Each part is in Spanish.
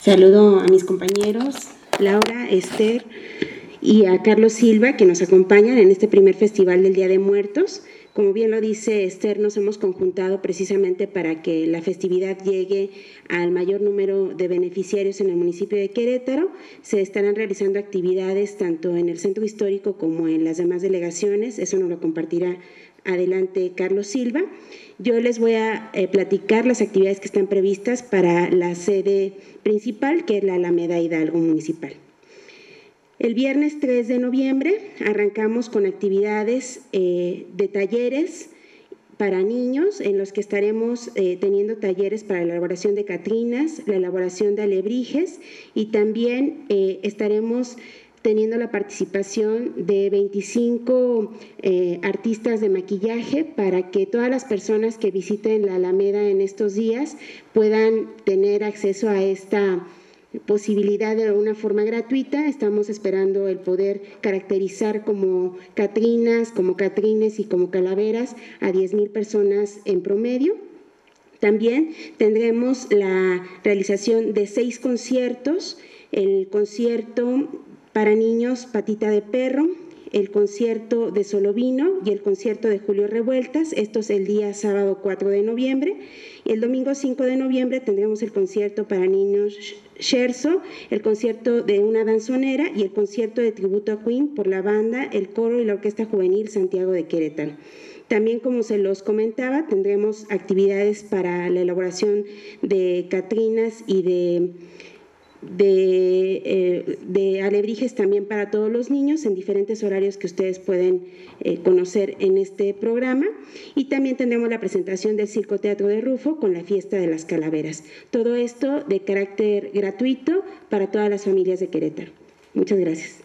Saludo a mis compañeros, Laura, Esther y a Carlos Silva, que nos acompañan en este primer festival del Día de Muertos. Como bien lo dice Esther, nos hemos conjuntado precisamente para que la festividad llegue al mayor número de beneficiarios en el municipio de Querétaro. Se estarán realizando actividades tanto en el centro histórico como en las demás delegaciones. Eso nos lo compartirá adelante Carlos Silva. Yo les voy a platicar las actividades que están previstas para la sede principal, que es la Alameda Hidalgo Municipal. El viernes 3 de noviembre arrancamos con actividades de talleres para niños, en los que estaremos teniendo talleres para la elaboración de catrinas, la elaboración de alebrijes, y también estaremos teniendo la participación de 25 artistas de maquillaje para que todas las personas que visiten la Alameda en estos días puedan tener acceso a esta posibilidad de una forma gratuita. Estamos esperando el poder caracterizar como catrinas, como catrines y como calaveras a 10,000 personas en promedio. También tendremos la realización de 6 conciertos, el concierto para niños Patita de Perro, el concierto de Solovino y el concierto de Julio Revueltas. Esto es el día sábado 4 de noviembre. Y el domingo 5 de noviembre tendremos el concierto para niños Scherzo, el concierto de una danzonera y el concierto de tributo a Queen por la banda, el coro y la Orquesta Juvenil Santiago de Querétaro. También, como se los comentaba, tendremos actividades para la elaboración de catrinas y de alebrijes también para todos los niños en diferentes horarios que ustedes pueden conocer en este programa. Y también tendremos la presentación del Circo Teatro de Rufo con la Fiesta de las Calaveras. Todo esto de carácter gratuito para todas las familias de Querétaro. Muchas gracias.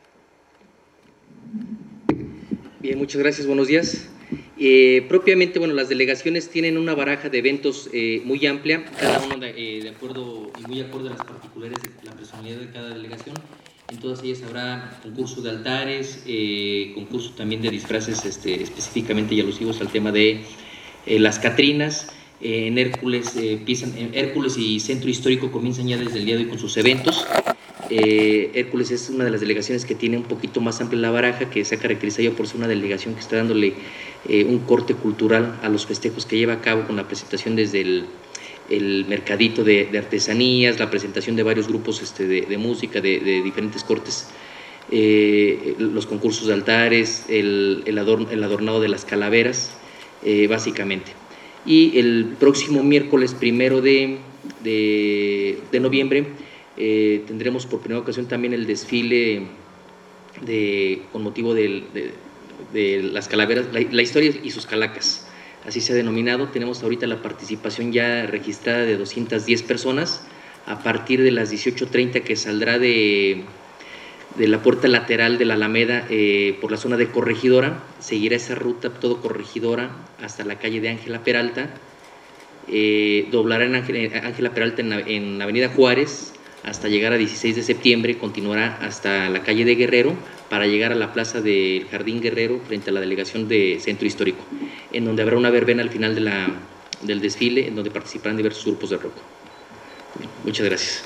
Bien, muchas gracias, buenos días. Propiamente, bueno, las delegaciones tienen una baraja de eventos muy amplia, cada uno de acuerdo y muy acorde a las particulares de la personalidad de cada delegación. En todas ellas habrá concurso de altares, concurso también de disfraces específicamente y alusivos al tema de las catrinas. En Hércules, Hércules y Centro Histórico comienzan ya desde el día de hoy con sus eventos. Hércules es una de las delegaciones que tiene un poquito más amplia la baraja, que se ha caracterizado por ser una delegación que está dándole un corte cultural a los festejos que lleva a cabo, con la presentación desde el mercadito de artesanías, la presentación de varios grupos de música de diferentes cortes, los concursos de altares, el adornado de las calaveras, básicamente. Y el próximo miércoles 1 de noviembre tendremos por primera ocasión también el desfile con motivo de las calaveras, la historia y sus calacas, así se ha denominado. Tenemos ahorita la participación ya registrada de 210 personas, a partir de las 18:30, que saldrá de la puerta lateral de la Alameda por la zona de Corregidora. Seguirá esa ruta todo Corregidora hasta la calle de Ángela Peralta, doblará en Ángela Peralta en Avenida Juárez hasta llegar a 16 de septiembre, continuará hasta la calle de Guerrero para llegar a la plaza del Jardín Guerrero frente a la delegación de Centro Histórico, en donde habrá una verbena al final del desfile, en donde participarán diversos grupos de rock. Muchas gracias.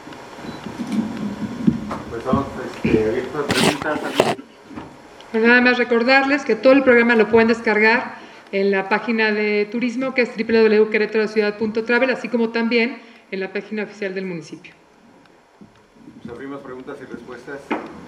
Pues vamos abierto a preguntas. Pues nada más recordarles que todo el programa lo pueden descargar en la página de turismo, que es www.queretarociudad.travel, así como también en la página oficial del municipio. Pues abrimos preguntas y respuestas.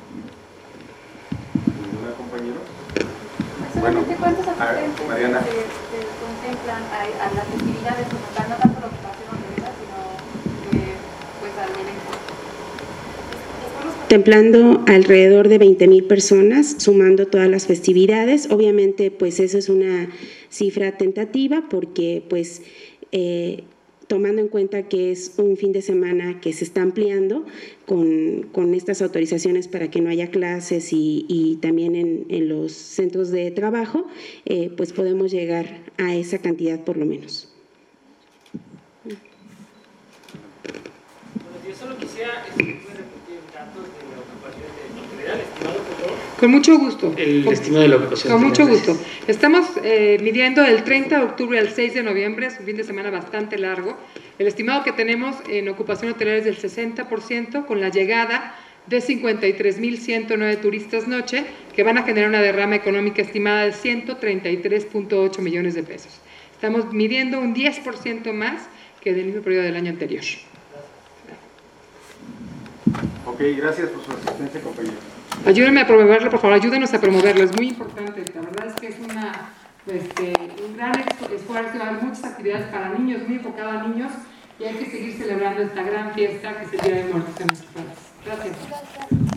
¿Ninguna, compañero? Bueno, ¿cuántos asistentes Mariana se contemplan a las festividades como tal? No tanto lo que pasemos de vida, sino pues al elenco. Estamos contemplando alrededor de 20,000 personas, sumando todas las festividades. Obviamente, pues eso es una cifra tentativa, porque pues tomando en cuenta que es un fin de semana que se está ampliando con estas autorizaciones para que no haya clases y también en los centros de trabajo, pues podemos llegar a esa cantidad por lo menos. Bueno, yo solo quisiera, ¿puede repetir datos de la ocupación de general, estimado, por favor? Con mucho gusto. El estimado de la ocupación. Con mucho Gracias. gusto. Estamos midiendo del 30 de octubre al 6 de noviembre, es un fin de semana bastante largo. El estimado que tenemos en ocupación hotelera es del 60%, con la llegada de 53.109 turistas noche, que van a generar una derrama económica estimada de 133.8 millones de pesos. Estamos midiendo un 10% más que del mismo periodo del año anterior. Ok, gracias por su asistencia, compañero. Ayúdenme a promoverlo, por favor, ayúdenos a promoverlo, es muy importante. La verdad es que es un gran esfuerzo, hay muchas actividades para niños, muy enfocadas a niños, y hay que seguir celebrando esta gran fiesta que es el Día de Muertos en nuestro país. Gracias.